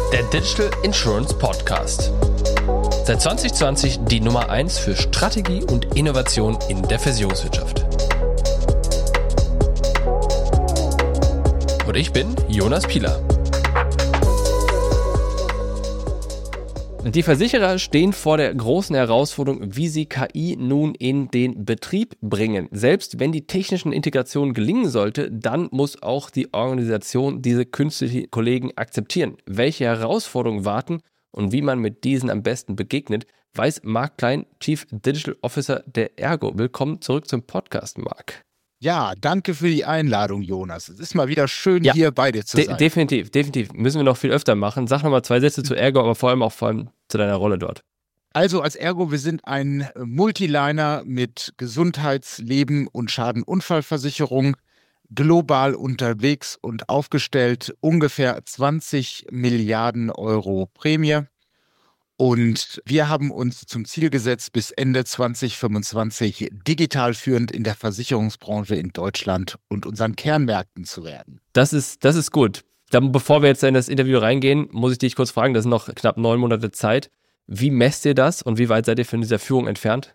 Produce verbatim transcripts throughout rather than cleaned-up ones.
Der Digital Insurance Podcast. Seit zwanzig zwanzig die Nummer eins für Strategie und Innovation in der Versicherungswirtschaft. Und ich bin Jonas Pieler. Die Versicherer stehen vor der großen Herausforderung, wie sie K I nun in den Betrieb bringen. Selbst wenn die technischen Integrationen gelingen sollte, dann muss auch die Organisation diese künstlichen Kollegen akzeptieren. Welche Herausforderungen warten und wie man mit diesen am besten begegnet, weiß Marc Klein, Chief Digital Officer der ERGO. Willkommen zurück zum Podcast, Marc. Ja, danke für die Einladung, Jonas. Es ist mal wieder schön, ja, hier bei dir zu de- sein. Definitiv, definitiv. Müssen wir noch viel öfter machen. Sag nochmal zwei Sätze zu ERGO, aber vor allem auch vor allem zu deiner Rolle dort. Also als ERGO, wir sind ein Multiliner mit Gesundheits-, Leben- und Schadenunfallversicherung, global unterwegs und aufgestellt, ungefähr zwanzig Milliarden Euro Prämie. Und wir haben uns zum Ziel gesetzt, bis Ende zwanzig fünfundzwanzig digital führend in der Versicherungsbranche in Deutschland und unseren Kernmärkten zu werden. Das ist, das ist gut. Dann, bevor wir jetzt in das Interview reingehen, muss ich dich kurz fragen, das sind noch knapp neun Monate Zeit. Wie messt ihr das und wie weit seid ihr von dieser Führung entfernt?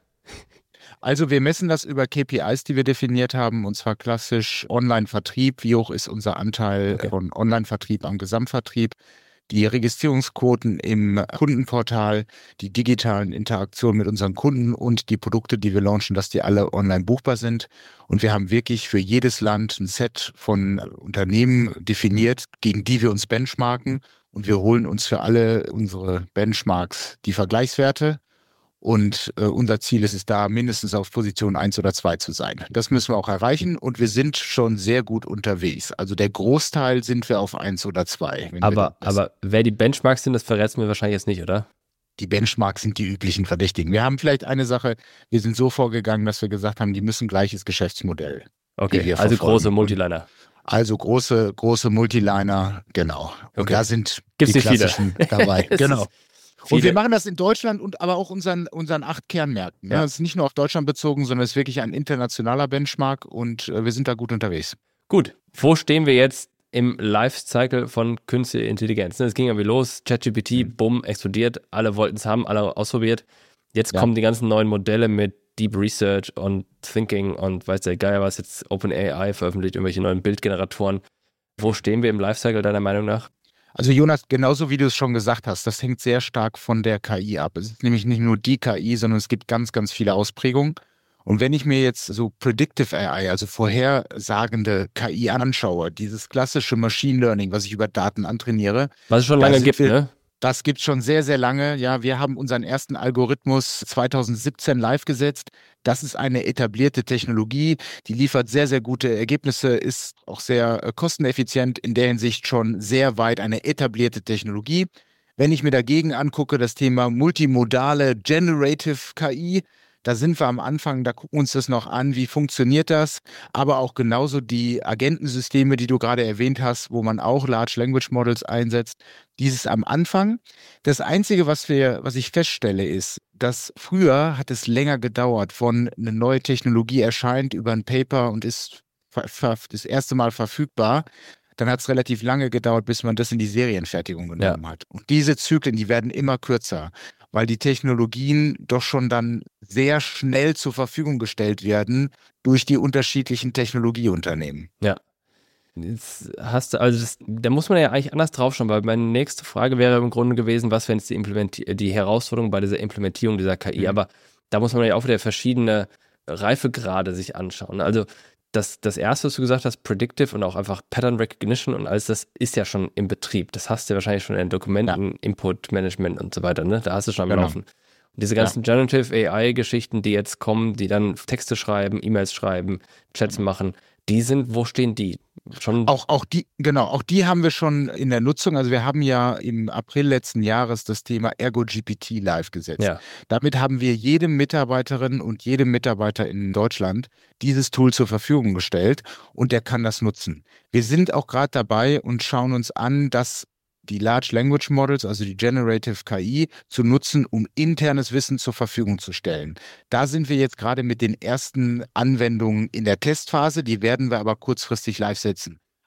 Also wir messen das über K P Is, die wir definiert haben, und zwar klassisch Online-Vertrieb. Wie hoch ist unser Anteil okay. von Online-Vertrieb am Gesamtvertrieb? Die Registrierungsquoten im Kundenportal, die digitalen Interaktionen mit unseren Kunden und die Produkte, die wir launchen, dass die alle online buchbar sind. Und wir haben wirklich für jedes Land ein Set von Unternehmen definiert, gegen die wir uns benchmarken. Und wir holen uns für alle unsere Benchmarks die Vergleichswerte. Und äh, unser Ziel ist es da, mindestens auf Position eins oder zwei zu sein. Das müssen wir auch erreichen und wir sind schon sehr gut unterwegs. Also der Großteil sind wir auf eins oder zwei. Aber, aber wer die Benchmarks sind, das verrätst du mir wahrscheinlich jetzt nicht, oder? Die Benchmarks sind die üblichen Verdächtigen. Wir haben vielleicht eine Sache, wir sind so vorgegangen, dass wir gesagt haben, die müssen gleiches Geschäftsmodell. Okay, also große Multiliner. Also große, große Multiliner, genau. Und okay. Da sind Gibt's die nicht klassischen viele. dabei. Genau. Viele. Und wir machen das in Deutschland und aber auch unseren, unseren acht Kernmärkten. Ja. Das ist nicht nur auf Deutschland bezogen, sondern es ist wirklich ein internationaler Benchmark und äh, wir sind da gut unterwegs. Gut, wo stehen wir jetzt im Lifecycle von künstlicher Intelligenz? Es ging ja wie los, ChatGPT, mhm. bumm, explodiert, alle wollten es haben, alle ausprobiert. Jetzt ja. kommen die ganzen neuen Modelle mit Deep Research und Thinking und weiß der Geier was, jetzt OpenAI veröffentlicht, irgendwelche neuen Bildgeneratoren. Wo stehen wir im Lifecycle deiner Meinung nach? Also Jonas, genauso wie du es schon gesagt hast, das hängt sehr stark von der K I ab. Es ist nämlich nicht nur die K I, sondern es gibt ganz, ganz viele Ausprägungen. Und wenn ich mir jetzt so Predictive A I, also vorhersagende K I anschaue, dieses klassische Machine Learning, was ich über Daten antrainiere. Was es schon lange gibt, wir, ne? Das gibt es schon sehr, sehr lange. Ja, wir haben unseren ersten Algorithmus zwanzig siebzehn live gesetzt. Das ist eine etablierte Technologie, die liefert sehr, sehr gute Ergebnisse, ist auch sehr äh, kosteneffizient, in der Hinsicht schon sehr weit eine etablierte Technologie. Wenn ich mir dagegen angucke, das Thema multimodale Generative K I, da sind wir am Anfang, da gucken wir uns das noch an, wie funktioniert das, aber auch genauso die Agentensysteme, die du gerade erwähnt hast, wo man auch Large Language Models einsetzt, dieses am Anfang. Das Einzige, was wir, was ich feststelle, ist, dass früher hat es länger gedauert, von eine neue Technologie erscheint über ein Paper und ist das erste Mal verfügbar. Dann hat es relativ lange gedauert, bis man das in die Serienfertigung genommen ja. hat. Und diese Zyklen, die werden immer kürzer, weil die Technologien doch schon dann sehr schnell zur Verfügung gestellt werden durch die unterschiedlichen Technologieunternehmen. Ja. Jetzt hast du, also das, da muss man ja eigentlich anders draufschauen, weil meine nächste Frage wäre im Grunde gewesen, was wäre jetzt die, Implementi- die Herausforderung bei dieser Implementierung dieser K I? Mhm. Aber da muss man ja auch wieder verschiedene Reifegrade sich anschauen. Also Das, das erste, was du gesagt hast, Predictive und auch einfach Pattern Recognition und alles, das ist ja schon im Betrieb. Das hast du ja wahrscheinlich schon in Dokumenten, ja. Input Management und so weiter, ne? Da hast du schon am genau. Laufen. Und diese ganzen ja. Generative A I-Geschichten, die jetzt kommen, die dann Texte schreiben, E-Mails schreiben, Chats mhm. machen, die sind, wo stehen die? Schon auch, auch die, genau, auch die haben wir schon in der Nutzung. Also wir haben ja im April letzten Jahres das Thema Ergo G P T live gesetzt. Ja. Damit haben wir jedem Mitarbeiterin und jedem Mitarbeiter in Deutschland dieses Tool zur Verfügung gestellt und der kann das nutzen. Wir sind auch gerade dabei und schauen uns an, dass die Large Language Models, also die Generative K I, zu nutzen, um internes Wissen zur Verfügung zu stellen. Da sind wir jetzt gerade mit den ersten Anwendungen in der Testphase, die werden wir aber kurzfristig live setzen.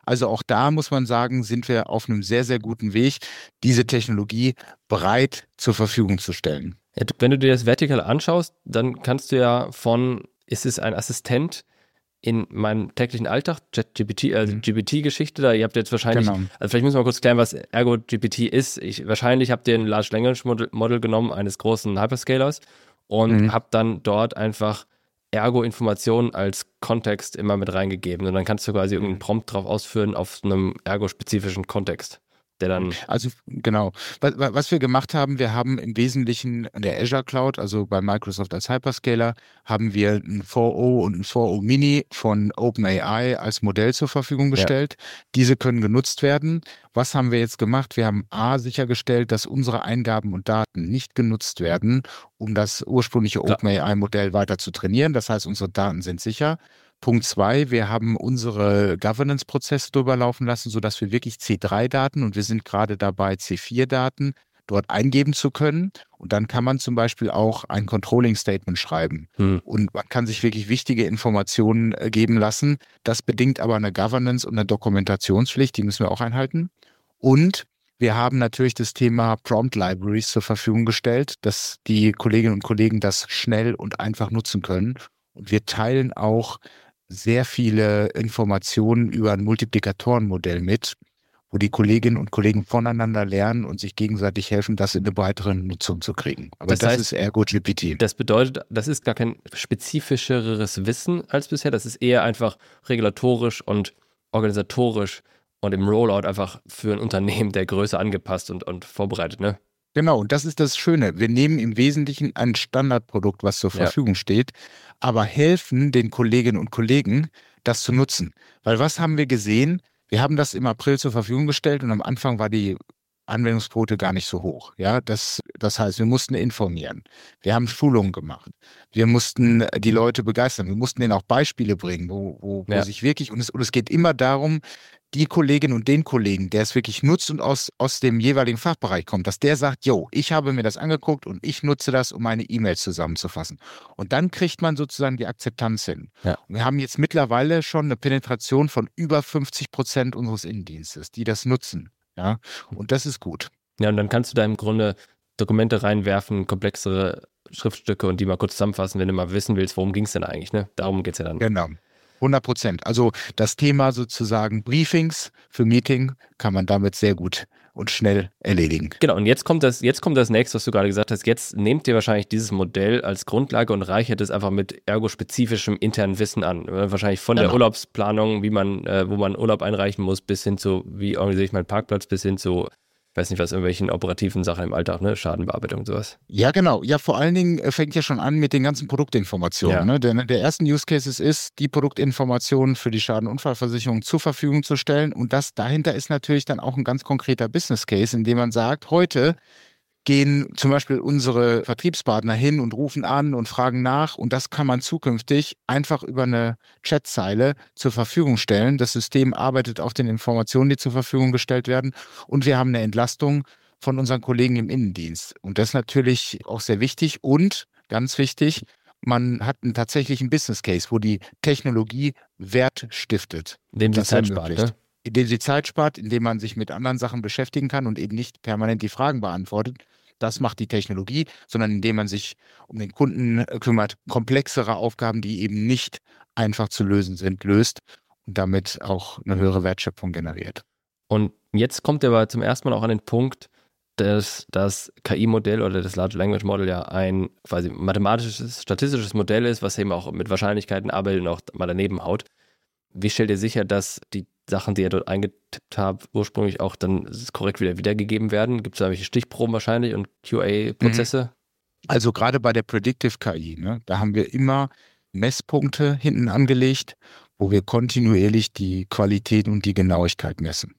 Also auch da muss man sagen, sind wir auf einem sehr, sehr guten Weg, diese Technologie bereit zur Verfügung zu stellen. Ja, wenn du dir das Vertical anschaust, dann kannst du ja von, ist es ein Assistent in meinem täglichen Alltag, ChatGPT, also Mhm. G P T-Geschichte, da ihr habt jetzt wahrscheinlich, Genau. also vielleicht müssen wir mal kurz klären, was Ergo G P T ist. Ich, wahrscheinlich habt ihr ein Large Language Model, Model genommen eines großen Hyperscalers und Mhm. habt dann dort einfach Ergo-Informationen als Kontext immer mit reingegeben und dann kannst du quasi irgendeinen Prompt drauf ausführen auf einem Ergo-spezifischen Kontext, der dann... Also genau. Was, was wir gemacht haben, wir haben im Wesentlichen in der Azure Cloud, also bei Microsoft als Hyperscaler, haben wir ein vier o und ein vier o Mini von OpenAI als Modell zur Verfügung gestellt. Ja. Diese können genutzt werden. Was haben wir jetzt gemacht? Wir haben A, sichergestellt, dass unsere Eingaben und Daten nicht genutzt werden, um das ursprüngliche OpenAI-Modell weiter zu trainieren. Das heißt, unsere Daten sind sicher. Punkt zwei, wir haben unsere Governance-Prozesse drüber laufen lassen, sodass wir wirklich C drei Daten und wir sind gerade dabei, C vier Daten dort eingeben zu können. Und dann kann man zum Beispiel auch ein Controlling-Statement schreiben. Hm. Und man kann sich wirklich wichtige Informationen äh, geben lassen. Das bedingt aber eine Governance und eine Dokumentationspflicht, die müssen wir auch einhalten. Und wir haben natürlich das Thema Prompt Libraries zur Verfügung gestellt, dass die Kolleginnen und Kollegen das schnell und einfach nutzen können. Und wir teilen auch sehr viele Informationen über ein Multiplikatorenmodell mit, wo die Kolleginnen und Kollegen voneinander lernen und sich gegenseitig helfen, das in eine weitere Nutzung zu kriegen. Aber das, das heißt, ist Ergo G P T. Das bedeutet, das ist gar kein spezifischeres Wissen als bisher, das ist eher einfach regulatorisch und organisatorisch und im Rollout einfach für ein Unternehmen der Größe angepasst und, und vorbereitet, ne? Genau, und das ist das Schöne. Wir nehmen im Wesentlichen ein Standardprodukt, was zur Verfügung ja. steht, aber helfen den Kolleginnen und Kollegen, das zu nutzen. Weil was haben wir gesehen? Wir haben das im April zur Verfügung gestellt und am Anfang war die Anwendungsquote gar nicht so hoch. Ja, das, das heißt, wir mussten informieren. Wir haben Schulungen gemacht. Wir mussten die Leute begeistern. Wir mussten denen auch Beispiele bringen, wo, wo, ja. wo sich wirklich, und es, und es geht immer darum, die Kollegin und den Kollegen, der es wirklich nutzt und aus, aus dem jeweiligen Fachbereich kommt, dass der sagt, yo, ich habe mir das angeguckt und ich nutze das, um meine E-Mails zusammenzufassen. Und dann kriegt man sozusagen die Akzeptanz hin. Ja. Und wir haben jetzt mittlerweile schon eine Penetration von über fünfzig Prozent unseres Innendienstes, die das nutzen. Ja, und das ist gut. Ja, und dann kannst du da im Grunde Dokumente reinwerfen, komplexere Schriftstücke und die mal kurz zusammenfassen, wenn du mal wissen willst, worum ging es denn eigentlich, ne? Darum geht es ja dann. Genau. hundert Prozent. Also das Thema sozusagen Briefings für Meeting kann man damit sehr gut und schnell erledigen. Genau, und jetzt kommt das, jetzt kommt das nächste, was du gerade gesagt hast. Jetzt nehmt ihr wahrscheinlich dieses Modell als Grundlage und reichert es einfach mit ergo-spezifischem internen Wissen an. Wahrscheinlich von genau. der Urlaubsplanung, wie man, äh, wo man Urlaub einreichen muss, bis hin zu, wie organisiere ich meinen Parkplatz, bis hin zu, ich weiß nicht was, irgendwelchen operativen Sachen im Alltag, ne? Schadenbearbeitung und sowas. Ja, genau. Ja, vor allen Dingen fängt ja schon an mit den ganzen Produktinformationen. Ja. Ne? Der, der ersten Use Cases ist, die Produktinformationen für die Schadenunfallversicherung zur Verfügung zu stellen. Und das dahinter ist natürlich dann auch ein ganz konkreter Business Case, in dem man sagt, heute gehen zum Beispiel unsere Vertriebspartner hin und rufen an und fragen nach. Und das kann man zukünftig einfach über eine Chatzeile zur Verfügung stellen. Das System arbeitet auf den Informationen, die zur Verfügung gestellt werden. Und wir haben eine Entlastung von unseren Kollegen im Innendienst. Und das ist natürlich auch sehr wichtig. Und ganz wichtig, man hat einen tatsächlichen Business Case, wo die Technologie Wert stiftet. Indem sie Zeit spart, ne? Indem sie Zeit spart, indem man sich mit anderen Sachen beschäftigen kann und eben nicht permanent die Fragen beantwortet. Das macht die Technologie, sondern indem man sich um den Kunden kümmert, komplexere Aufgaben, die eben nicht einfach zu lösen sind, löst und damit auch eine höhere Wertschöpfung generiert. Und jetzt kommt er aber zum ersten Mal auch an den Punkt, dass das K I-Modell oder das Large Language Model ja ein quasi mathematisches, statistisches Modell ist, was eben auch mit Wahrscheinlichkeiten arbeitet und auch mal daneben haut. Wie stellt ihr sicher, dass die Sachen, die ihr dort eingetippt habt, ursprünglich auch dann korrekt wieder wiedergegeben werden? Gibt es da irgendwelche Stichproben wahrscheinlich und Q A-Prozesse? Also gerade bei der Predictive K I, ne, da haben wir immer Messpunkte hinten angelegt, wo wir kontinuierlich die Qualität und die Genauigkeit messen.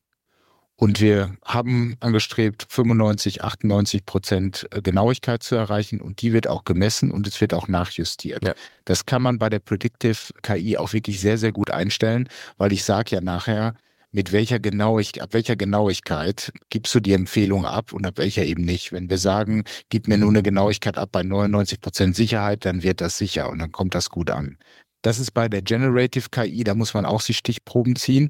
Und wir haben angestrebt, fünfundneunzig, achtundneunzig Prozent Genauigkeit zu erreichen und die wird auch gemessen und es wird auch nachjustiert. Ja. Das kann man bei der Predictive K I auch wirklich sehr, sehr gut einstellen, weil ich sage ja nachher, mit welcher Genauigkeit, ab welcher Genauigkeit gibst du die Empfehlung ab und ab welcher eben nicht. Wenn wir sagen, gib mir nur eine Genauigkeit ab bei neunundneunzig Prozent Sicherheit, dann wird das sicher und dann kommt das gut an. Das ist bei der Generative K I, da muss man auch sich Stichproben ziehen.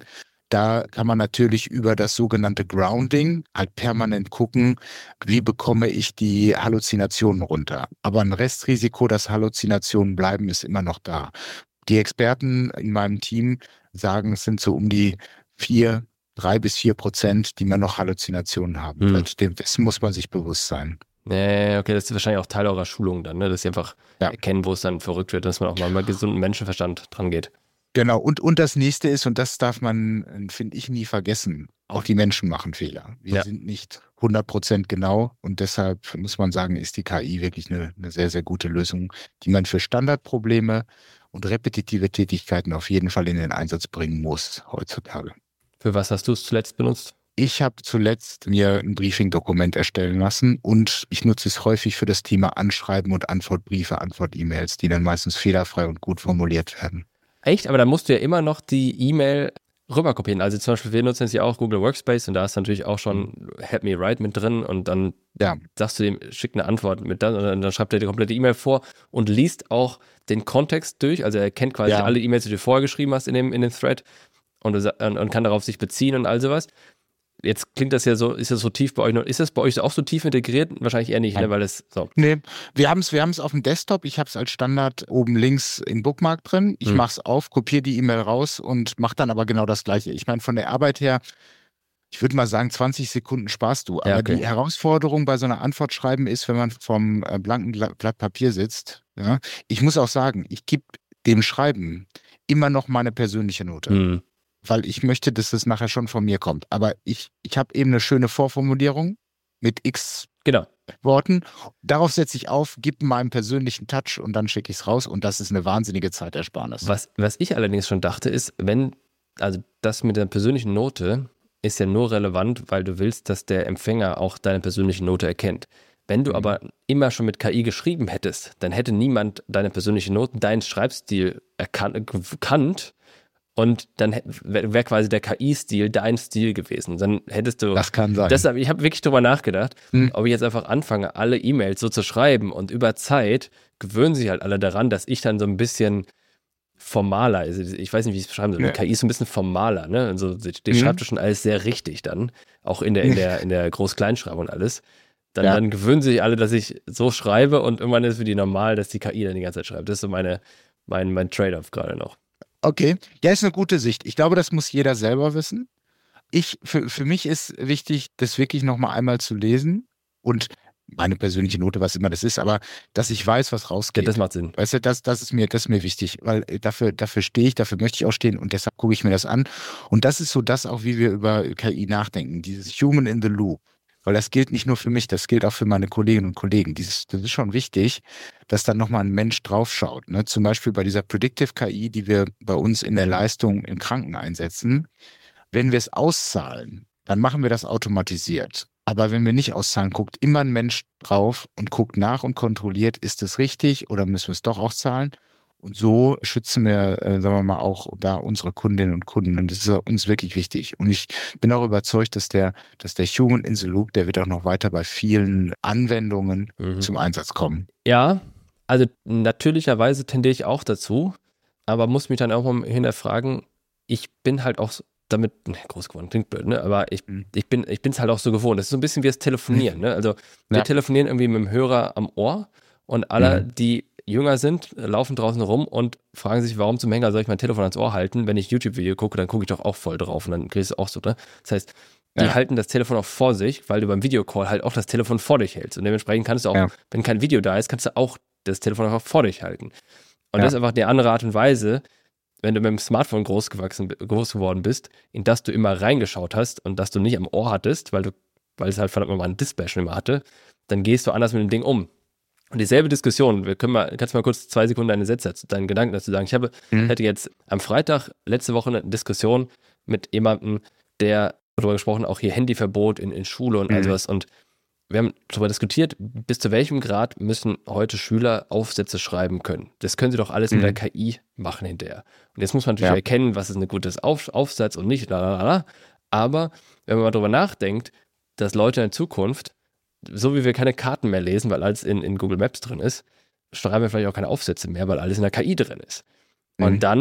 Da kann man natürlich über das sogenannte Grounding halt permanent gucken, wie bekomme ich die Halluzinationen runter. Aber ein Restrisiko, dass Halluzinationen bleiben, ist immer noch da. Die Experten in meinem Team sagen, es sind so um die vier, drei bis vier Prozent, die man noch Halluzinationen haben Hm. wird. Dem Wissen muss man sich bewusst sein. Nee, okay, das ist wahrscheinlich auch Teil eurer Schulung dann, ne? Dass sie einfach Ja. erkennen, wo es dann verrückt wird, dass man auch mal mit gesundem Menschenverstand dran geht. Genau, und, und das nächste ist, und das darf man, finde ich, nie vergessen, auch die Menschen machen Fehler. Wir Ja. sind nicht hundert Prozent genau und deshalb muss man sagen, ist die K I wirklich eine, eine sehr, sehr gute Lösung, die man für Standardprobleme und repetitive Tätigkeiten auf jeden Fall in den Einsatz bringen muss heutzutage. Für was hast du es zuletzt benutzt? Ich habe zuletzt mir ein Briefing-Dokument erstellen lassen und ich nutze es häufig für das Thema Anschreiben und Antwortbriefe, Antwort-E-Mails, die dann meistens fehlerfrei und gut formuliert werden. Echt? Aber da musst du ja immer noch die E-Mail rüberkopieren. Also zum Beispiel, wir nutzen jetzt ja auch Google Workspace und da ist natürlich auch schon Help Me Write mit drin und dann Ja. sagst du dem, schick eine Antwort mit dann und dann, dann schreibt er die komplette E-Mail vor und liest auch den Kontext durch. Also er kennt quasi Ja. alle E-Mails, die du vorher geschrieben hast in dem, in dem Thread und, du, und, und kann darauf sich beziehen und all sowas. Jetzt klingt das ja so, ist das so tief bei euch noch, ist das bei euch auch so tief integriert? Wahrscheinlich eher nicht, ne, weil es so. Nee, wir haben es wir haben's auf dem Desktop. Ich habe es als Standard oben links in Bookmark drin. Ich Hm. mache es auf, kopiere die E-Mail raus und mache dann aber genau das Gleiche. Ich meine, von der Arbeit her, ich würde mal sagen, zwanzig Sekunden sparst du. Aber Ja, okay. die Herausforderung bei so einer Antwort schreiben ist, wenn man vom äh, blanken Gla- Blatt Papier sitzt. Ja, ich muss auch sagen, ich gebe dem Schreiben immer noch meine persönliche Note. Hm. Weil ich möchte, dass es nachher schon von mir kommt. Aber ich, ich habe eben eine schöne Vorformulierung mit x Genau. Worten. Darauf setze ich auf, gebe meinen persönlichen Touch und dann schicke ich es raus und das ist eine wahnsinnige Zeitersparnis. Was, was ich allerdings schon dachte, ist, wenn, also das mit der persönlichen Note ist ja nur relevant, weil du willst, dass der Empfänger auch deine persönliche Note erkennt. Wenn du Mhm. aber immer schon mit K I geschrieben hättest, dann hätte niemand deine persönliche Note, deinen Schreibstil erkan- gekannt und dann wäre wär quasi der K I-Stil dein Stil gewesen. Dann hättest du. Das kann sein. Deshalb, ich habe wirklich drüber nachgedacht, Hm. ob ich jetzt einfach anfange, alle E-Mails so zu schreiben und über Zeit gewöhnen sich halt alle daran, dass ich dann so ein bisschen formaler, also ich weiß nicht, wie ich es beschreiben soll, Ja. K I ist so ein bisschen formaler, ne? Also die, die Mhm. schreibt schon alles sehr richtig dann, auch in der, in der, in der Groß-Kleinschreibung und alles. Dann, Ja. dann gewöhnen sich alle, dass ich so schreibe und irgendwann ist es für die normal, dass die K I dann die ganze Zeit schreibt. Das ist so meine, mein, mein Trade-off gerade noch. Okay, ja, ist eine gute Sicht. Ich glaube, das muss jeder selber wissen. Ich, für, für mich ist wichtig, das wirklich nochmal einmal zu lesen und meine persönliche Note, was immer das ist, aber dass ich weiß, was Ja, rausgeht. das macht Sinn. Weißt du, das, das ist mir, das ist mir wichtig, weil äh, dafür, dafür stehe ich, dafür möchte ich auch stehen und deshalb gucke ich mir das an. Und das ist so das auch, wie wir über K I nachdenken, dieses Human in the Loop. Weil das gilt nicht nur für mich, das gilt auch für meine Kolleginnen und Kollegen. Dieses, das ist schon wichtig, dass dann nochmal ein Mensch draufschaut. Ne? Zum Beispiel bei dieser Predictive K I, die wir bei uns in der Leistung im Kranken einsetzen. Wenn wir es auszahlen, dann machen wir das automatisiert. Aber wenn wir nicht auszahlen, guckt immer ein Mensch drauf und guckt nach und kontrolliert, ist es richtig oder müssen wir es doch auszahlen? Und so schützen wir, äh, sagen wir mal, auch da unsere Kundinnen und Kunden. Und das ist uns wirklich wichtig. Und ich bin auch überzeugt, dass der, dass der Human in the Loop, der wird auch noch weiter bei vielen Anwendungen Mhm. zum Einsatz kommen. Ja, also natürlicherweise tendiere ich auch dazu, aber muss mich dann auch mal hinterfragen, ich bin halt auch so- damit, ne, groß geworden, klingt blöd, ne? Aber ich, Mhm. ich bin ich bin es halt auch so gewohnt. Das ist so ein bisschen wie das Telefonieren, ne? Also wir Ja. telefonieren irgendwie mit dem Hörer am Ohr und alle, Mhm. die jünger sind, laufen draußen rum und fragen sich, warum zum Henker soll ich mein Telefon ans Ohr halten? Wenn ich YouTube-Video gucke, dann gucke ich doch auch voll drauf und dann kriegst du auch so, ne? Das heißt, die Ja. halten das Telefon auch vor sich, weil du beim Videocall halt auch das Telefon vor dich hältst. Und dementsprechend kannst du auch, Ja. wenn kein Video da ist, kannst du auch das Telefon einfach vor dich halten. Und Ja. das ist einfach eine andere Art und Weise, wenn du mit dem Smartphone groß gewachsen, groß geworden bist, in das du immer reingeschaut hast und das du nicht am Ohr hattest, weil du, weil es halt verdammt nochmal ein Display schon immer hatte, dann gehst du anders mit dem Ding um. Und dieselbe Diskussion, wir können mal, kannst du mal kurz zwei Sekunden deine Sätze, deinen Gedanken dazu sagen. Ich habe, Mhm. hatte jetzt am Freitag letzte Woche eine Diskussion mit jemandem, der darüber gesprochen, auch hier Handyverbot in, in Schule und all Mhm. sowas. Und wir haben darüber diskutiert, bis zu welchem Grad müssen heute Schüler Aufsätze schreiben können. Das können sie doch alles mit Mhm. der K I machen hinterher. Und jetzt muss man natürlich Ja. erkennen, was ist ein gutes Auf, Aufsatz und nicht, lalala. Aber wenn man mal darüber nachdenkt, dass Leute in Zukunft, so wie wir keine Karten mehr lesen, weil alles in, in Google Maps drin ist, schreiben wir vielleicht auch keine Aufsätze mehr, weil alles in der K I drin ist. Und Mhm. dann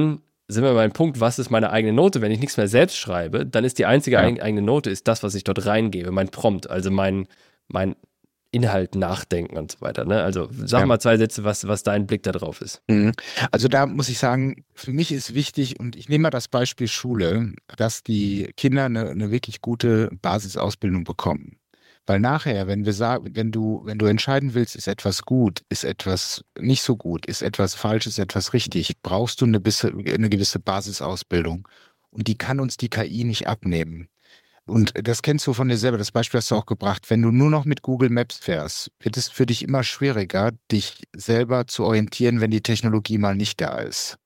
sind wir bei einem Punkt, was ist meine eigene Note? Wenn ich nichts mehr selbst schreibe, dann ist die einzige Ja. eigene Note ist das, was ich dort reingebe, mein Prompt, also mein, mein Inhalt nachdenken und so weiter. Ne? Also sag Ja. mal zwei Sätze, was, was dein Blick da drauf ist. Mhm. Also da muss ich sagen, für mich ist wichtig, und ich nehme mal das Beispiel Schule, dass die Kinder eine, eine wirklich gute Basisausbildung bekommen. Weil nachher, wenn wir sagen, wenn du, wenn du entscheiden willst, ist etwas gut, ist etwas nicht so gut, ist etwas falsch, ist etwas richtig, brauchst du eine, bisse, eine gewisse Basisausbildung. Und die kann uns die K I nicht abnehmen. Und das kennst du von dir selber, das Beispiel hast du auch gebracht. Wenn du nur noch mit Google Maps fährst, wird es für dich immer schwieriger, dich selber zu orientieren, wenn die Technologie mal nicht da ist.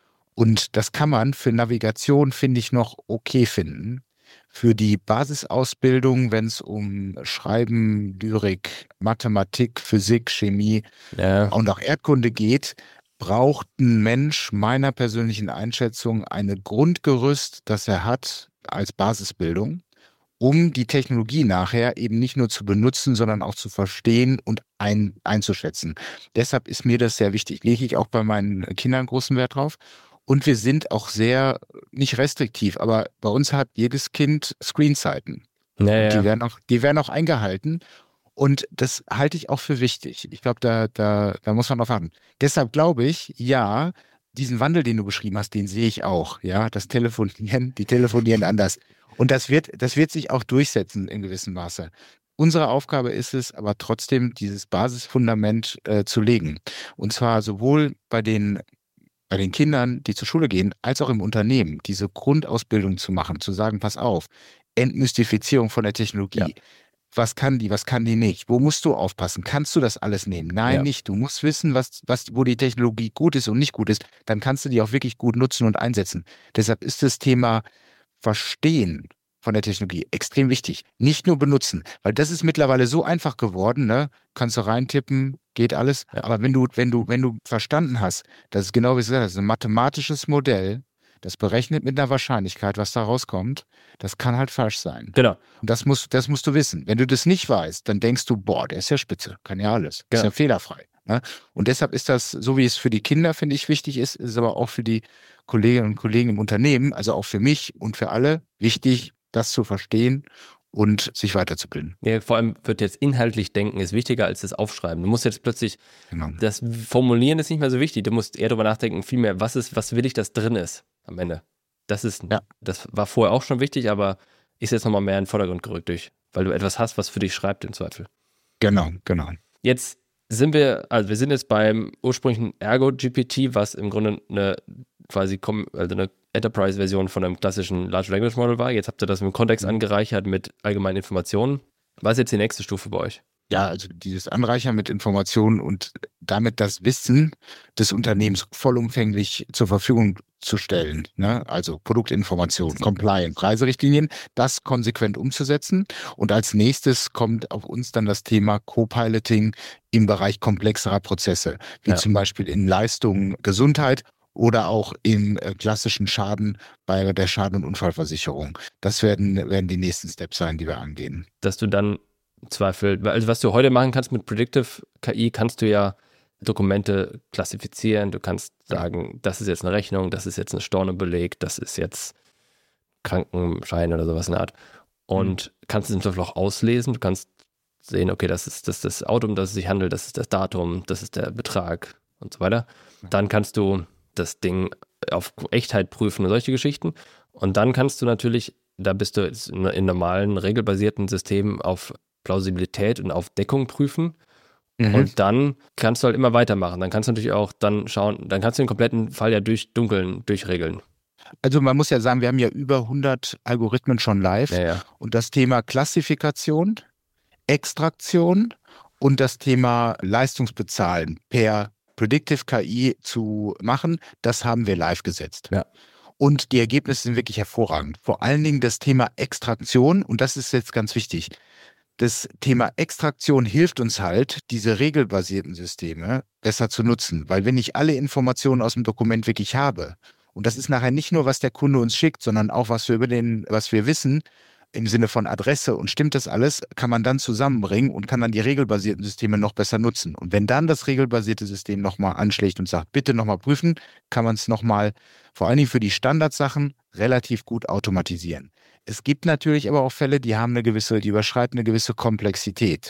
Und das kann man für Navigation, finde ich, noch okay finden. Für die Basisausbildung, wenn es um Schreiben, Lyrik, Mathematik, Physik, Chemie Ja. und auch Erdkunde geht, braucht ein Mensch meiner persönlichen Einschätzung eine Grundgerüst, das er hat als Basisbildung, um die Technologie nachher eben nicht nur zu benutzen, sondern auch zu verstehen und ein, einzuschätzen. Deshalb ist mir das sehr wichtig. Lege ich auch bei meinen Kindern großen Wert drauf. Und wir sind auch sehr, nicht restriktiv, aber bei uns hat jedes Kind Screenzeiten. Ja, ja. Die werden auch, die werden auch eingehalten. Und das halte ich auch für wichtig. Ich glaube, da, da, da muss man drauf achten. Deshalb glaube ich, ja, diesen Wandel, den du beschrieben hast, den sehe ich auch. Ja, das Telefonieren, die telefonieren anders. Und das wird, das wird sich auch durchsetzen in gewissem Maße. Unsere Aufgabe ist es aber trotzdem, dieses Basisfundament äh, zu legen. Und zwar sowohl bei den, bei den Kindern, die zur Schule gehen, als auch im Unternehmen, diese Grundausbildung zu machen, zu sagen, pass auf, Entmystifizierung von der Technologie. Ja. Was kann die, was kann die nicht? Wo musst du aufpassen? Kannst du das alles nehmen? Nein, Ja. nicht. Du musst wissen, was, was, wo die Technologie gut ist und nicht gut ist. Dann kannst du die auch wirklich gut nutzen und einsetzen. Deshalb ist das Thema Verstehen von der Technologie extrem wichtig. Nicht nur benutzen, weil das ist mittlerweile so einfach geworden, ne? Kannst du reintippen, geht alles. Ja. Aber wenn du, wenn du, wenn du verstanden hast, das ist genau wie gesagt, das ist ein mathematisches Modell, das berechnet mit einer Wahrscheinlichkeit, was da rauskommt, das kann halt falsch sein. Genau. Und das musst, das musst du wissen. Wenn du das nicht weißt, dann denkst du, boah, der ist ja spitze, kann ja alles, Genau. ist ja fehlerfrei. Ne? Und deshalb ist das, so wie es für die Kinder, finde ich, wichtig ist, ist es aber auch für die Kolleginnen und Kollegen im Unternehmen, also auch für mich und für alle, wichtig, das zu verstehen und sich weiterzubilden. Ja, vor allem wird jetzt inhaltlich denken ist wichtiger als das Aufschreiben. Du musst jetzt plötzlich, Genau. das Formulieren ist nicht mehr so wichtig. Du musst eher darüber nachdenken, vielmehr, was ist, was will ich, dass drin ist am Ende. Das ist, Ja. das war vorher auch schon wichtig, aber ist jetzt nochmal mehr in den Vordergrund gerückt durch, weil du etwas hast, was für dich schreibt im Zweifel. Genau, genau. Jetzt sind wir, also wir sind jetzt beim ursprünglichen Ergo G P T, was im Grunde eine quasi also eine Enterprise-Version von einem klassischen Large Language Model war. Jetzt habt ihr das im Kontext angereichert mit allgemeinen Informationen. Was ist jetzt die nächste Stufe bei euch? Ja, also dieses Anreichern mit Informationen und damit das Wissen des Unternehmens vollumfänglich zur Verfügung zu stellen. Ne? Also Produktinformationen, Compliance, Preiserichtlinien, das konsequent umzusetzen. Und als nächstes kommt auf uns dann das Thema Co-Piloting im Bereich komplexerer Prozesse, wie Ja. zum Beispiel in Leistung, Gesundheit oder auch im äh, klassischen Schaden bei der Schaden- und Unfallversicherung. Das werden, werden die nächsten Steps sein, die wir angehen. Dass du dann im Zweifel, also was du heute machen kannst mit Predictive K I, kannst du ja Dokumente klassifizieren. Du kannst sagen, das ist jetzt eine Rechnung, das ist jetzt ein Stornobeleg, das ist jetzt Krankenschein oder sowas in der Art. Und mhm. kannst es im Zweifel auch auslesen. Du kannst sehen, okay, das ist das, das Auto, um das es sich handelt, das ist das Datum, das ist der Betrag und so weiter. Dann kannst du das Ding auf Echtheit prüfen und solche Geschichten. Und dann kannst du natürlich, da bist du jetzt in, in normalen, regelbasierten Systemen auf Plausibilität und auf Deckung prüfen. Mhm. Und dann kannst du halt immer weitermachen. Dann kannst du natürlich auch dann schauen, dann kannst du den kompletten Fall ja durchdunkeln, durchregeln. Also man muss ja sagen, wir haben ja über hundert Algorithmen schon live. Ja, ja. Und das Thema Klassifikation, Extraktion und das Thema Leistungsbezahlen per Predictive K I zu machen, das haben wir live gesetzt. Ja. Und die Ergebnisse sind wirklich hervorragend. Vor allen Dingen das Thema Extraktion, und das ist jetzt ganz wichtig. Das Thema Extraktion hilft uns halt, diese regelbasierten Systeme besser zu nutzen. Weil wenn ich alle Informationen aus dem Dokument wirklich habe, und das ist nachher nicht nur, was der Kunde uns schickt, sondern auch, was wir über den, was wir wissen, im Sinne von Adresse und stimmt das alles, kann man dann zusammenbringen und kann dann die regelbasierten Systeme noch besser nutzen. Und wenn dann das regelbasierte System nochmal anschlägt und sagt, bitte nochmal prüfen, kann man es nochmal, vor allen Dingen für die Standardsachen, relativ gut automatisieren. Es gibt natürlich aber auch Fälle, die haben eine gewisse, die überschreiten eine gewisse Komplexität.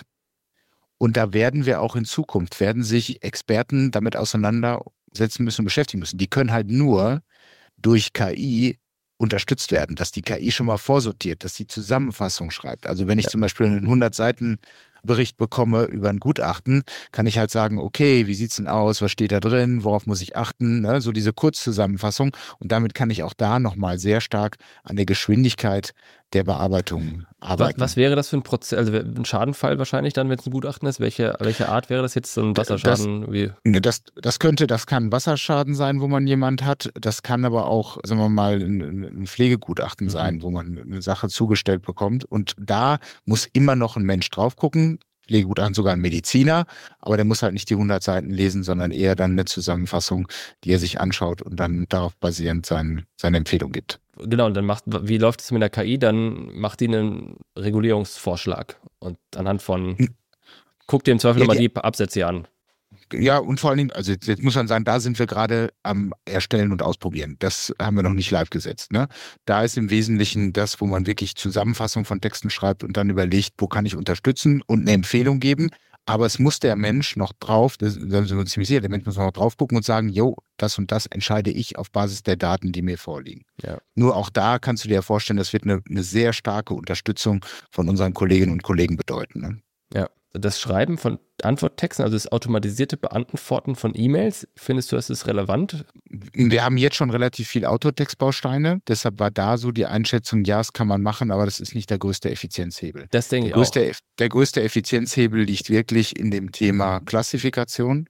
Und da werden wir auch in Zukunft, werden sich Experten damit auseinandersetzen müssen und beschäftigen müssen. Die können halt nur durch K I unterstützt werden, dass die K I schon mal vorsortiert, dass die Zusammenfassung schreibt. Also wenn ich ja. zum Beispiel einen hundert Seiten Bericht bekomme über ein Gutachten, kann ich halt sagen, okay, wie sieht's denn aus, was steht da drin, worauf muss ich achten, ne? So diese Kurzzusammenfassung und damit kann ich auch da nochmal sehr stark an der Geschwindigkeit der Bearbeitung arbeiten. Was, was wäre das für ein Prozess, also ein Schadenfall wahrscheinlich dann, wenn es ein Gutachten ist? Welche, welche Art wäre das jetzt, so ein Wasserschaden? Das, wie? Das, das könnte, das kann ein Wasserschaden sein, wo man jemand hat, das kann aber auch, sagen wir mal, ein, ein Pflegegutachten mhm. sein, wo man eine Sache zugestellt bekommt und da muss immer noch ein Mensch drauf gucken, Pflegegutachten sogar ein Mediziner, aber der muss halt nicht die hundert Seiten lesen, sondern eher dann eine Zusammenfassung, die er sich anschaut und dann darauf basierend sein, seine Empfehlung gibt. Genau, und dann macht, wie läuft es mit der K I? Dann macht die einen Regulierungsvorschlag und anhand von, guckt dir im Zweifel ja, nochmal die Absätze an. Ja, und vor allen Dingen, also jetzt muss man sagen, da sind wir gerade am Erstellen und Ausprobieren. Das haben wir noch nicht live gesetzt. Ne? Da ist im Wesentlichen das, wo man wirklich Zusammenfassung von Texten schreibt und dann überlegt, wo kann ich unterstützen und eine Empfehlung geben. Aber es muss der Mensch noch drauf, da sind wir uns ziemlich sicher, der Mensch muss noch drauf gucken und sagen, jo, das und das entscheide ich auf Basis der Daten, die mir vorliegen. Ja. Nur auch da kannst du dir vorstellen, das wird eine, eine sehr starke Unterstützung von unseren Kolleginnen und Kollegen bedeuten. Ne? Ja, das Schreiben von Antworttexten, also das automatisierte Beantworten von E-Mails, findest du, das ist relevant? Wir haben jetzt schon relativ viel Autotextbausteine, deshalb war da so die Einschätzung, ja, das kann man machen, aber das ist nicht der größte Effizienzhebel. Das denke ich der größte, auch. Der größte Effizienzhebel liegt wirklich in dem Thema Klassifikation,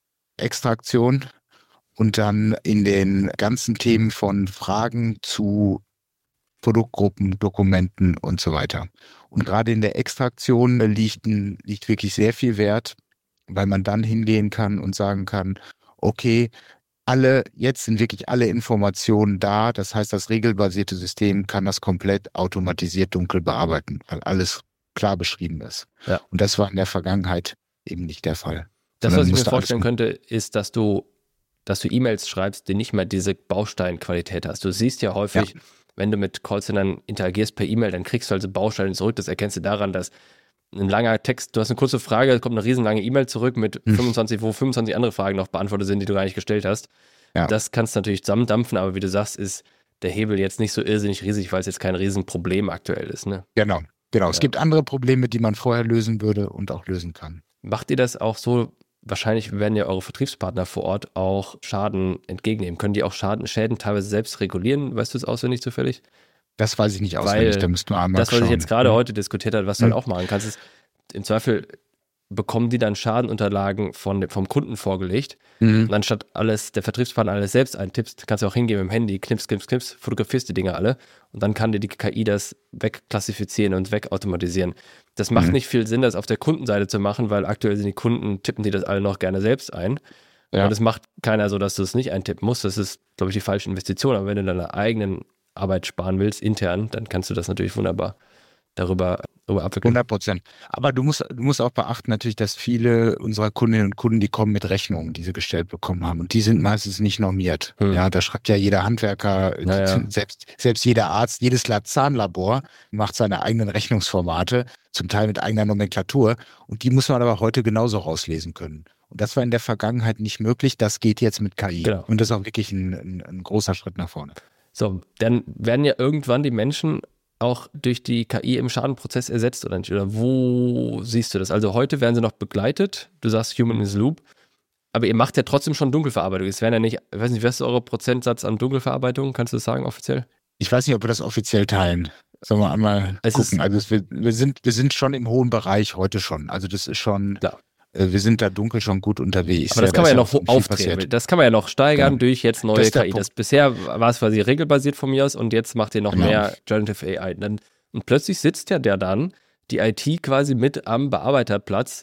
Extraktion und dann in den ganzen Themen von Fragen zu Produktgruppen, Dokumenten und so weiter. Und gerade in der Extraktion liegt, ein, liegt wirklich sehr viel Wert, weil man dann hingehen kann und sagen kann, okay, alle, jetzt sind wirklich alle Informationen da. Das heißt, das regelbasierte System kann das komplett automatisiert dunkel bearbeiten, weil alles klar beschrieben ist. Ja. Und das war in der Vergangenheit eben nicht der Fall. Das, was ich mir vorstellen könnte, ist, dass du, dass du E-Mails schreibst, die nicht mehr diese Bausteinqualität hast. Du siehst ja häufig, ja. wenn du mit Callcentern interagierst per E-Mail, dann kriegst du also Bausteine zurück. Das erkennst du daran, dass ein langer Text, du hast eine kurze Frage, kommt eine riesenlange E-Mail zurück mit hm. fünfundzwanzig, wo fünfundzwanzig andere Fragen noch beantwortet sind, die du gar nicht gestellt hast. Ja. Das kannst du natürlich zusammendampfen, aber wie du sagst, ist der Hebel jetzt nicht so irrsinnig riesig, weil es jetzt kein Riesenproblem aktuell ist. Ne? Genau, genau. Ja. Es gibt andere Probleme, die man vorher lösen würde und auch lösen kann. Macht ihr das auch so? Wahrscheinlich werden ja eure Vertriebspartner vor Ort auch Schaden entgegennehmen. Können die auch Schaden, Schäden teilweise selbst regulieren? Weißt du es auswendig zufällig? Das weiß ich nicht auswendig, da müssten wir einmal Das, was schauen. ich jetzt gerade ja. heute diskutiert habe, was du mhm. halt auch machen kannst, ist, im Zweifel bekommen die dann Schadenunterlagen von, vom Kunden vorgelegt. Mhm. Und anstatt alles, der Vertriebspartner alles selbst eintippst, kannst du auch hingehen mit dem Handy, knips, knips, knips, fotografierst die Dinge alle und dann kann dir die K I das wegklassifizieren und wegautomatisieren. Das macht mhm. nicht viel Sinn, das auf der Kundenseite zu machen, weil aktuell sind die Kunden, tippen die das alle noch gerne selbst ein. Ja. Und das macht keiner so, dass du es nicht eintippen musst. Das ist, glaube ich, die falsche Investition. Aber wenn du deine eigenen Arbeit sparen willst, intern, dann kannst du das natürlich wunderbar darüber, darüber abwickeln. hundert Prozent. Aber du musst, du musst auch beachten natürlich, dass viele unserer Kundinnen und Kunden, die kommen mit Rechnungen, die sie gestellt bekommen haben. Und die sind meistens nicht normiert. Hm. Ja, da schreibt ja jeder Handwerker, naja. selbst, selbst jeder Arzt, jedes Zahnlabor macht seine eigenen Rechnungsformate, zum Teil mit eigener Nomenklatur. Und die muss man aber heute genauso rauslesen können. Und das war in der Vergangenheit nicht möglich. Das geht jetzt mit K I. Genau. Und das ist auch wirklich ein, ein, ein großer Schritt nach vorne. So, dann werden ja irgendwann die Menschen auch durch die K I im Schadenprozess ersetzt oder nicht? Oder wo siehst du das? Also heute werden sie noch begleitet, du sagst Human in the Loop, aber ihr macht ja trotzdem schon Dunkelverarbeitung. Es werden ja nicht, ich weiß nicht, was ist eure Prozentsatz an Dunkelverarbeitung? Kannst du das sagen offiziell? Ich weiß nicht, ob wir das offiziell teilen. Sollen wir einmal es gucken. Also es, wir, wir, sind, wir sind schon im hohen Bereich heute schon. Also das ist schon... Klar. Wir sind da dunkel schon gut unterwegs. Aber das ja, kann man ja noch aufdrehen. Das kann man ja noch steigern ja. durch jetzt neue das K I. Das bisher war es quasi regelbasiert von mir aus und jetzt macht ihr noch genau. mehr Generative A I. Dann, und plötzlich sitzt ja der dann, die I T quasi mit am Bearbeiterplatz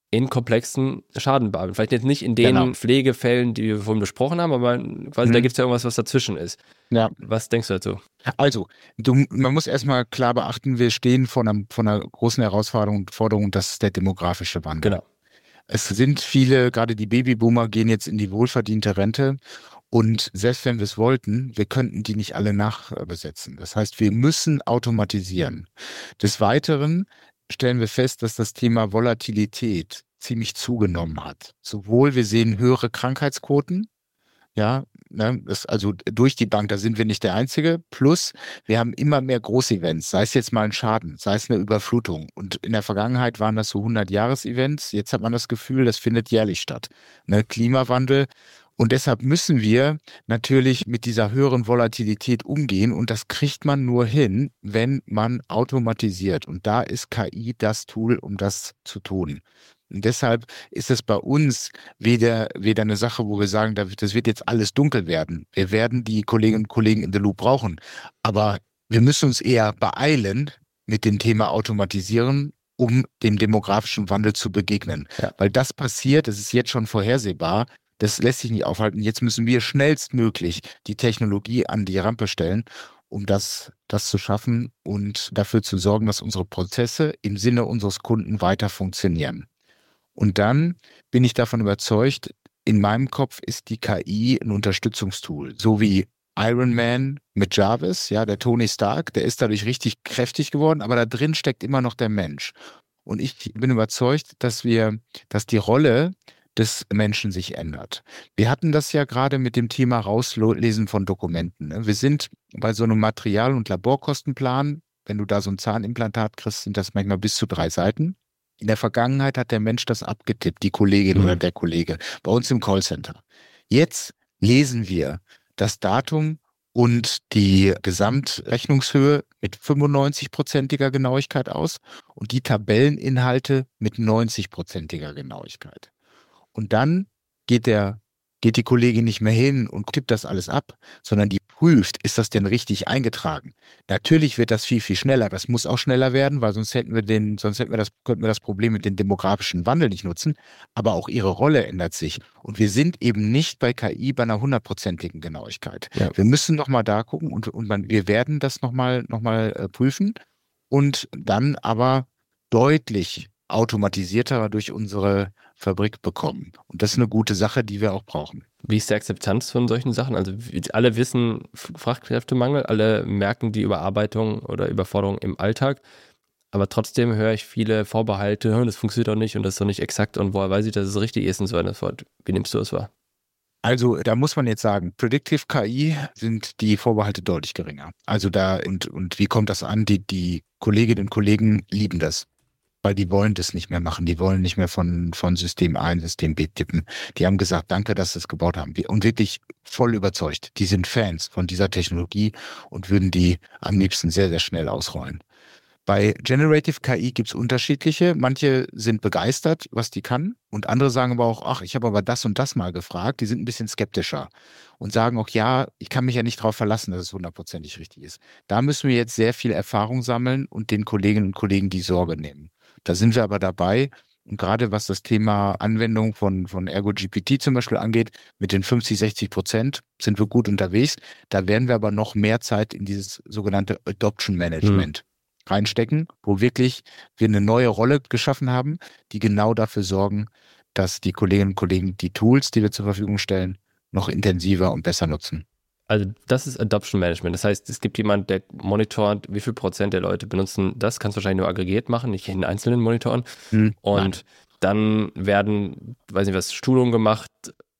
in komplexen Schadenbearbeitungen. Vielleicht jetzt nicht in den Genau. Pflegefällen, die wir vorhin besprochen haben, aber quasi Mhm. da gibt es ja irgendwas, was dazwischen ist. Ja. Was denkst du dazu? Also, du, man muss erstmal klar beachten, wir stehen vor einer, vor einer großen Herausforderung, Forderung, das ist der demografische Wandel. Genau. Es sind viele, gerade die Babyboomer gehen jetzt in die wohlverdiente Rente und selbst wenn wir es wollten, wir könnten die nicht alle nachbesetzen. Das heißt, wir müssen automatisieren. Des Weiteren stellen wir fest, dass das Thema Volatilität ziemlich zugenommen hat. Sowohl wir sehen höhere Krankheitsquoten, ja, ne, das, also durch die Bank, da sind wir nicht der Einzige. Plus, wir haben immer mehr Großevents, sei es jetzt mal ein Schaden, sei es eine Überflutung. Und in der Vergangenheit waren das so hundert-Jahres-Events. Jetzt hat man das Gefühl, das findet jährlich statt. Ne, Klimawandel. Und deshalb müssen wir natürlich mit dieser höheren Volatilität umgehen. Und das kriegt man nur hin, wenn man automatisiert. Und da ist K I das Tool, um das zu tun. Und deshalb ist es bei uns weder, weder eine Sache, wo wir sagen, das wird jetzt alles dunkel werden. Wir werden die Kolleginnen und Kollegen in the Loop brauchen. Aber wir müssen uns eher beeilen mit dem Thema Automatisieren, um dem demografischen Wandel zu begegnen. Ja. Weil das passiert, das ist jetzt schon vorhersehbar, das lässt sich nicht aufhalten. Jetzt müssen wir schnellstmöglich die Technologie an die Rampe stellen, um das, das zu schaffen und dafür zu sorgen, dass unsere Prozesse im Sinne unseres Kunden weiter funktionieren. Und dann bin ich davon überzeugt, in meinem Kopf ist die K I ein Unterstützungstool. So wie Iron Man mit Jarvis, ja, der Tony Stark, der ist dadurch richtig kräftig geworden, aber da drin steckt immer noch der Mensch. Und ich bin überzeugt, dass wir, dass die Rolle des Menschen sich ändert. Wir hatten das ja gerade mit dem Thema Rauslesen von Dokumenten. Wir sind bei so einem Material- und Laborkostenplan, wenn du da so ein Zahnimplantat kriegst, sind das manchmal bis zu drei Seiten. In der Vergangenheit hat der Mensch das abgetippt, die Kollegin mhm. oder der Kollege, bei uns im Callcenter. Jetzt lesen wir das Datum und die Gesamtrechnungshöhe mit fünfundneunzig-prozentiger Genauigkeit aus und die Tabelleninhalte mit neunzig-prozentiger Genauigkeit. Und dann geht der geht die Kollegin nicht mehr hin und tippt das alles ab, sondern die prüft, ist das denn richtig eingetragen? Natürlich wird das viel, viel schneller. Das muss auch schneller werden, weil sonst hätten wir den, sonst hätten wir das, könnten wir das Problem mit dem demografischen Wandel nicht nutzen. Aber auch ihre Rolle ändert sich. Und wir sind eben nicht bei K I bei einer hundertprozentigen Genauigkeit. Ja. Wir müssen nochmal da gucken und, und man, wir werden das nochmal, noch mal, äh, prüfen und dann aber deutlich automatisierter durch unsere Fabrik bekommen. Und das ist eine gute Sache, die wir auch brauchen. Wie ist die Akzeptanz von solchen Sachen? Also alle wissen Fachkräftemangel, alle merken die Überarbeitung oder Überforderung im Alltag, aber trotzdem höre ich viele Vorbehalte, das funktioniert doch nicht und das ist doch nicht exakt und woher weiß ich, dass es richtig ist und so weiter. Wie nimmst du das wahr? Also da muss man jetzt sagen, Predictive K I sind die Vorbehalte deutlich geringer. Also da und, und wie kommt das an? Die, die Kolleginnen und Kollegen lieben das. Weil die wollen das nicht mehr machen. Die wollen nicht mehr von, von System A in System B tippen. Die haben gesagt, danke, dass sie es gebaut haben. Und wirklich voll überzeugt. Die sind Fans von dieser Technologie und würden die am liebsten sehr, sehr schnell ausrollen. Bei Generative K I gibt's unterschiedliche. Manche sind begeistert, was die kann. Und andere sagen aber auch, ach, ich habe aber das und das mal gefragt. Die sind ein bisschen skeptischer und sagen auch, ja, ich kann mich ja nicht darauf verlassen, dass es hundertprozentig richtig ist. Da müssen wir jetzt sehr viel Erfahrung sammeln und den Kolleginnen und Kollegen die Sorge nehmen. Da sind wir aber dabei. Und gerade was das Thema Anwendung von, von Ergo G P T zum Beispiel angeht, mit den fünfzig, sechzig Prozent sind wir gut unterwegs. Da werden wir aber noch mehr Zeit in dieses sogenannte Adoption Management mhm. reinstecken, wo wirklich wir eine neue Rolle geschaffen haben, die genau dafür sorgen, dass die Kolleginnen und Kollegen die Tools, die wir zur Verfügung stellen, noch intensiver und besser nutzen. Also das ist Adoption Management. Das heißt, es gibt jemanden, der monitort, wie viel Prozent der Leute benutzen das. Kannst du wahrscheinlich nur aggregiert machen, nicht in einzelnen Monitoren. Hm, und nein. Dann werden, weiß nicht was, Schulungen gemacht,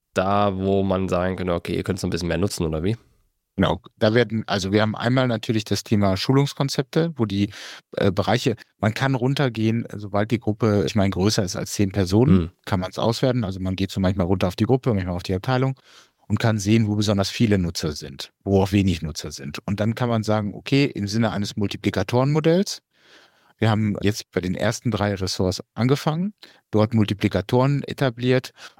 da wo man sagen könnte, okay, ihr könnt es ein bisschen mehr nutzen, oder wie? Genau, da werden, also wir haben einmal natürlich das Thema Schulungskonzepte, wo die äh, Bereiche, man kann runtergehen, sobald die Gruppe, ich meine, größer ist als zehn Personen, hm. kann man es auswerten. Also man geht so manchmal runter auf die Gruppe, manchmal auf die Abteilung. Und kann sehen, wo besonders viele Nutzer sind, wo auch wenig Nutzer sind. Und dann kann man sagen, okay, im Sinne eines Multiplikatorenmodells, wir haben jetzt bei den ersten drei Ressorts angefangen, dort Multiplikatoren etabliert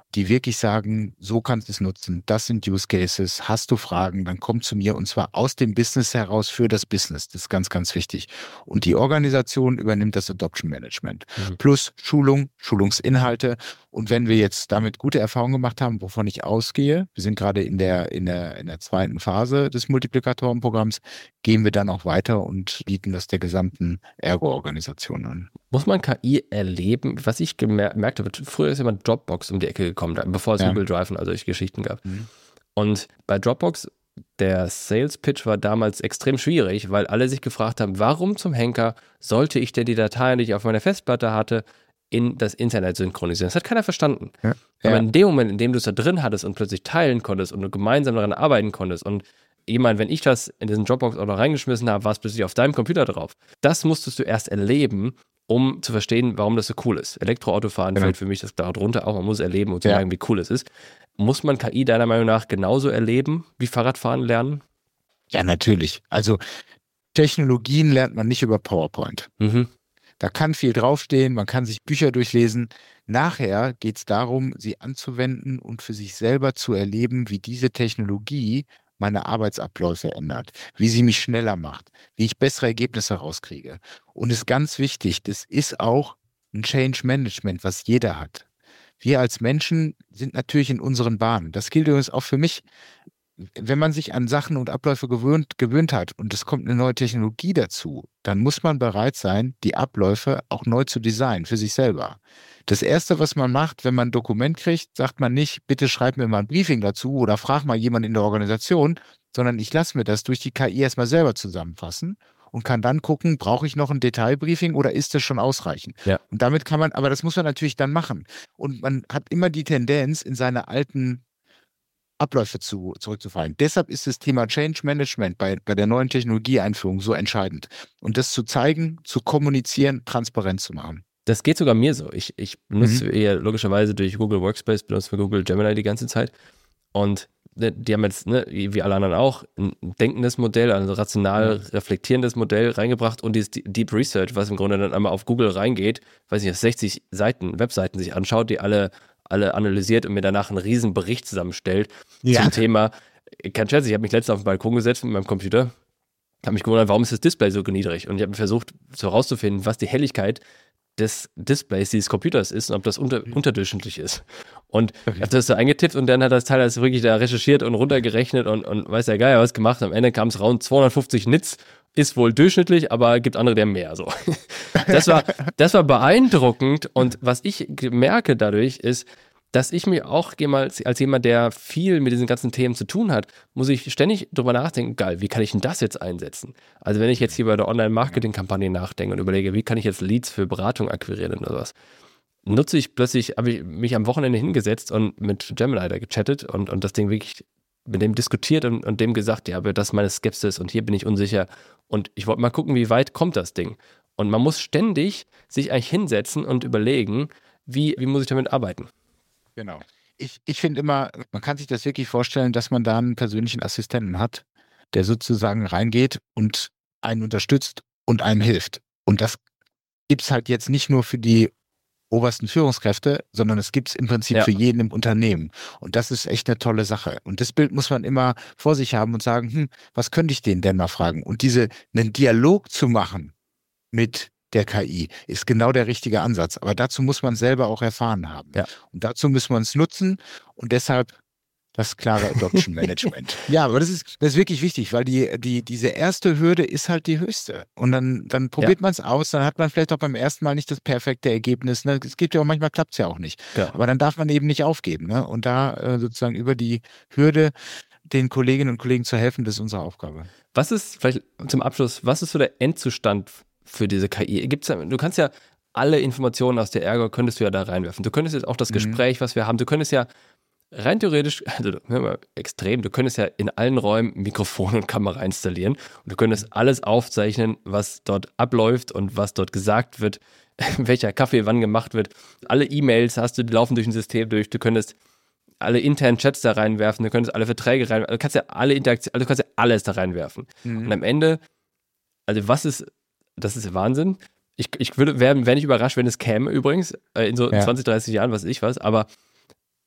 die wirklich sagen, so kannst du es nutzen, das sind Use Cases, hast du Fragen, dann komm zu mir und zwar aus dem Business heraus für das Business. Das ist ganz, ganz wichtig. Und die Organisation übernimmt das Adoption Management. Mhm. Plus Schulung, Schulungsinhalte. Und wenn wir jetzt damit gute Erfahrungen gemacht haben, wovon ich ausgehe, wir sind gerade in der, in der, in der zweiten Phase des Multiplikatorenprogramms, gehen wir dann auch weiter und bieten das der gesamten Ergo-Organisation an. Muss man K I erleben? Was ich gemerkt habe, früher ist jemand Dropbox um die Ecke gekommen, bevor es Ja. Google Drive und all solche Geschichten gab. Mhm. Und bei Dropbox, der Sales Pitch war damals extrem schwierig, weil alle sich gefragt haben, warum zum Henker sollte ich denn die Dateien, die ich auf meiner Festplatte hatte, in das Internet synchronisieren? Das hat keiner verstanden. Ja. Aber Ja. in dem Moment, in dem du es da drin hattest und plötzlich teilen konntest und du gemeinsam daran arbeiten konntest und jemand, wenn ich das in diesen Dropbox auch noch reingeschmissen habe, war es plötzlich auf deinem Computer drauf. Das musstest du erst erleben, um zu verstehen, warum das so cool ist. Elektroautofahren Genau. fällt für mich das darunter auch. Man muss erleben, um zu Ja. sagen, wie cool es ist. Muss man K I deiner Meinung nach genauso erleben wie Fahrradfahren lernen? Ja, natürlich. Also Technologien lernt man nicht über PowerPoint. Mhm. Da kann viel draufstehen, man kann sich Bücher durchlesen. Nachher geht es darum, sie anzuwenden und für sich selber zu erleben, wie diese Technologie meine Arbeitsabläufe ändert, wie sie mich schneller macht, wie ich bessere Ergebnisse rauskriege. Und es ist ganz wichtig, das ist auch ein Change Management, was jeder hat. Wir als Menschen sind natürlich in unseren Bahnen. Das gilt übrigens auch für mich. Wenn man sich an Sachen und Abläufe gewöhnt, gewöhnt hat und es kommt eine neue Technologie dazu, dann muss man bereit sein, die Abläufe auch neu zu designen für sich selber. Das Erste, was man macht, wenn man ein Dokument kriegt, sagt man nicht, bitte schreib mir mal ein Briefing dazu oder frag mal jemanden in der Organisation, sondern ich lasse mir das durch die K I erstmal selber zusammenfassen und kann dann gucken, brauche ich noch ein Detailbriefing oder ist das schon ausreichend? Ja. Und damit kann man, aber das muss man natürlich dann machen. Und man hat immer die Tendenz, in seine alten Abläufe zu, zurückzufallen. Deshalb ist das Thema Change Management bei, bei der neuen Technologieeinführung so entscheidend. Und das zu zeigen, zu kommunizieren, transparent zu machen. Das geht sogar mir so. Ich, ich benutze Mhm. eher logischerweise durch Google Workspace, benutze Google Gemini die ganze Zeit. Und ne, die haben jetzt, ne, wie alle anderen auch, ein denkendes Modell, also rational Mhm. reflektierendes Modell reingebracht und dieses Deep Research, was im Grunde dann einmal auf Google reingeht, weiß nicht, sechzig Seiten, Webseiten sich anschaut, die alle, alle analysiert und mir danach einen riesen Bericht zusammenstellt Ja. zum Thema. Kein Scherz, ich habe mich letztens auf den Balkon gesetzt mit meinem Computer, habe mich gewundert, warum ist das Display so niedrig? Und ich habe versucht so herauszufinden, was die Helligkeit des Displays dieses Computers ist und ob das unter, unterdurchschnittlich ist. Und ich habe das so eingetippt und dann hat das Teil das wirklich da recherchiert und runtergerechnet und, und weiß der Geier was gemacht. Am Ende kam es raus, zweihundertfünfzig Nits, ist wohl durchschnittlich, aber gibt andere, die haben mehr. So. Das war, das war beeindruckend und was ich merke dadurch ist, dass ich mir auch jemals, als jemand, der viel mit diesen ganzen Themen zu tun hat, muss ich ständig drüber nachdenken, geil, wie kann ich denn das jetzt einsetzen? Also wenn ich jetzt hier bei der Online-Marketing-Kampagne nachdenke und überlege, wie kann ich jetzt Leads für Beratung akquirieren oder was, nutze ich plötzlich, habe ich mich am Wochenende hingesetzt und mit Gemini da gechattet und, und das Ding wirklich mit dem diskutiert und, und dem gesagt, ja, aber das ist meine Skepsis und hier bin ich unsicher und ich wollte mal gucken, wie weit kommt das Ding? Und man muss ständig sich eigentlich hinsetzen und überlegen, wie, wie muss ich damit arbeiten? Genau. Ich, ich finde immer, man kann sich das wirklich vorstellen, dass man da einen persönlichen Assistenten hat, der sozusagen reingeht und einen unterstützt und einem hilft. Und das gibt es halt jetzt nicht nur für die obersten Führungskräfte, sondern es gibt es im Prinzip Ja. für jeden im Unternehmen. Und das ist echt eine tolle Sache. Und das Bild muss man immer vor sich haben und sagen, hm, was könnte ich den denn mal fragen? Und diese, einen Dialog zu machen mit der K I ist genau der richtige Ansatz. Aber dazu muss man selber auch erfahren haben. Ja. Und dazu müssen wir es nutzen und deshalb das klare Adoption Management. Ja, aber das ist, das ist wirklich wichtig, weil die, die, diese erste Hürde ist halt die höchste. Und dann, dann probiert man es aus, dann hat man vielleicht auch beim ersten Mal nicht das perfekte Ergebnis. Ne? Es gibt ja auch, manchmal klappt es ja auch nicht. Ja. Aber dann darf man eben nicht aufgeben. Ne? Und da äh, sozusagen über die Hürde den Kolleginnen und Kollegen zu helfen, das ist unsere Aufgabe. Was ist, vielleicht zum Abschluss, was ist so der Endzustand für diese K I? Gibt's ja, du kannst ja alle Informationen aus der Ergo könntest du ja da reinwerfen. Du könntest jetzt auch das Mhm. Gespräch, was wir haben, du könntest ja rein theoretisch, also hör mal, extrem, du könntest ja in allen Räumen Mikrofon und Kamera installieren und du könntest alles aufzeichnen, was dort abläuft und was dort gesagt wird, welcher Kaffee wann gemacht wird. Alle E-Mails hast du, die laufen durch ein System durch, du könntest alle internen Chats da reinwerfen, du könntest alle Verträge reinwerfen, du kannst ja alle Interaktionen, also du kannst ja alles da reinwerfen. Mhm. Und am Ende, also was ist, das ist Wahnsinn. Ich, ich würde, wäre wär nicht überrascht, wenn es käme übrigens, äh, in so Ja. zwanzig, dreißig Jahren, was weiß ich was, aber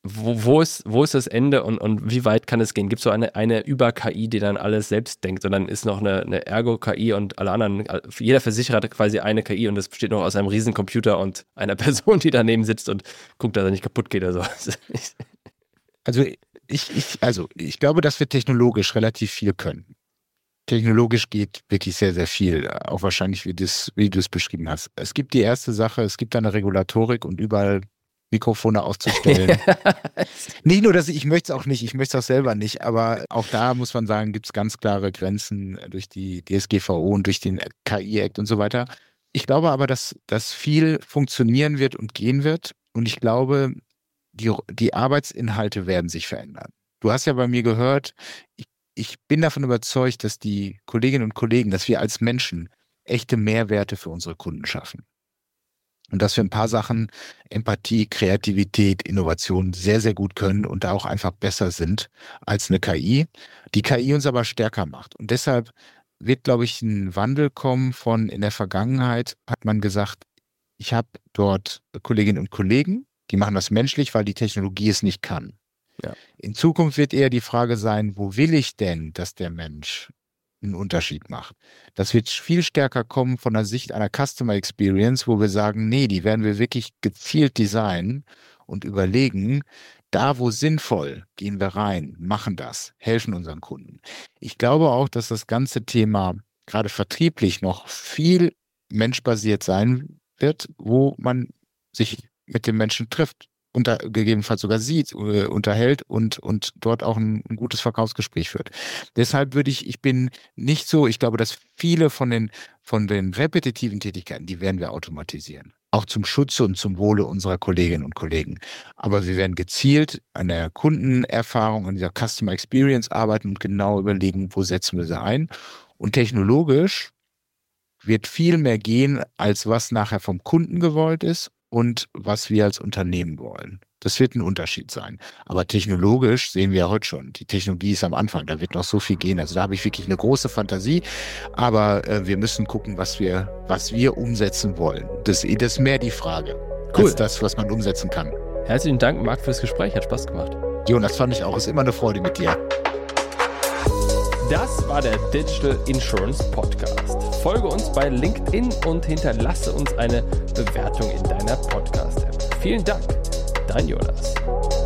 wo, wo, ist, wo ist das Ende und, und wie weit kann es gehen? Gibt es so eine, eine Über-K I, die dann alles selbst denkt und dann ist noch eine, eine Ergo-K I und alle anderen, jeder Versicherer hat quasi eine K I und das besteht noch aus einem riesen Computer und einer Person, die daneben sitzt und guckt, dass er nicht kaputt geht oder so. Also ich, ich, also ich glaube, dass wir technologisch relativ viel können. Technologisch geht wirklich sehr, sehr viel, auch wahrscheinlich, wie, das, wie du es beschrieben hast. Es gibt die erste Sache, es gibt eine Regulatorik und überall Mikrofone aufzustellen. Nicht nur, dass ich, ich möchte es auch nicht, ich möchte es auch selber nicht, aber auch da muss man sagen, gibt es ganz klare Grenzen durch die D S G V O und durch den K I-Act und so weiter. Ich glaube aber, dass, dass viel funktionieren wird und gehen wird und ich glaube, die, die Arbeitsinhalte werden sich verändern. Du hast ja bei mir gehört, ich Ich bin davon überzeugt, dass die Kolleginnen und Kollegen, dass wir als Menschen echte Mehrwerte für unsere Kunden schaffen. Und dass wir ein paar Sachen, Empathie, Kreativität, Innovation sehr, sehr gut können und da auch einfach besser sind als eine K I, die K I uns aber stärker macht. Und deshalb wird, glaube ich, ein Wandel kommen von in der Vergangenheit, hat man gesagt, ich habe dort Kolleginnen und Kollegen, die machen das menschlich, weil die Technologie es nicht kann. Ja. In Zukunft wird eher die Frage sein, wo will ich denn, dass der Mensch einen Unterschied macht? Das wird viel stärker kommen von der Sicht einer Customer Experience, wo wir sagen, nee, die werden wir wirklich gezielt designen und überlegen, da wo sinnvoll, gehen wir rein, machen das, helfen unseren Kunden. Ich glaube auch, dass das ganze Thema gerade vertrieblich noch viel menschbasiert sein wird, wo man sich mit dem Menschen trifft. Unter, gegebenenfalls sogar sieht, äh, unterhält und, und dort auch ein, ein gutes Verkaufsgespräch führt. Deshalb würde ich, ich bin nicht so, ich glaube, dass viele von den, von den repetitiven Tätigkeiten, die werden wir automatisieren. Auch zum Schutze und zum Wohle unserer Kolleginnen und Kollegen. Aber wir werden gezielt an der Kundenerfahrung, an dieser Customer Experience arbeiten und genau überlegen, wo setzen wir sie ein. Und technologisch wird viel mehr gehen, als was nachher vom Kunden gewollt ist und was wir als Unternehmen wollen. Das wird ein Unterschied sein. Aber technologisch sehen wir ja heute schon. Die Technologie ist am Anfang, da wird noch so viel gehen. Also da habe ich wirklich eine große Fantasie. Aber äh, wir müssen gucken, was wir, was wir umsetzen wollen. Das, das ist mehr die Frage, cool, als das, was man umsetzen kann. Herzlichen Dank, Marc, fürs Gespräch. Hat Spaß gemacht. Jonas, fand ich auch. Ist immer eine Freude mit dir. Das war der Digital Insurance Podcast. Folge uns bei LinkedIn und hinterlasse uns eine Bewertung in deiner Podcast-App. Vielen Dank, dein Jonas.